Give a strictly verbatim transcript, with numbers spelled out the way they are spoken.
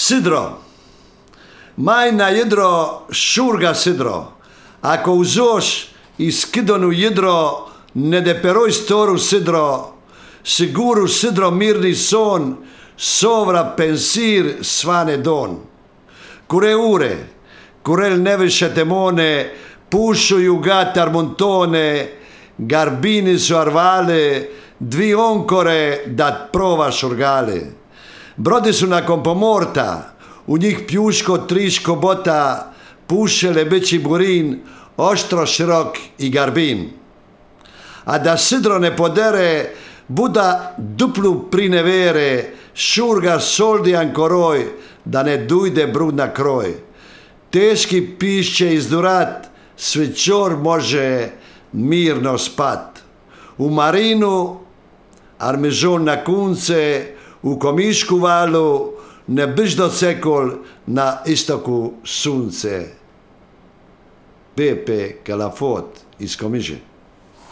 Sidro. Maj na jedro šurga sidro. Ako uzoš i skidonu jedro, ne deperoj storu sidro, siguru sidro mirni son, sovra pensir svane don. Kure ure, kurel neviše temone, pušuju gatar montone, garbini su arvale, dvi onkore dat prova šurgale. Brodi su nakon pomorta, u njih pjuško triško bota, pušele beći burin, oštro širok i garbin. A da sidro ne podere, buda duplu prinevere, šurga soldi ankoroj, da ne dujde brud na kroj. Teški pišće izdurat, svećor može mirno spat. U marinu, armežon na kunce, u komišku valu, ne biš docekol na istoku sunce. Pepe Calafot iz Komiže.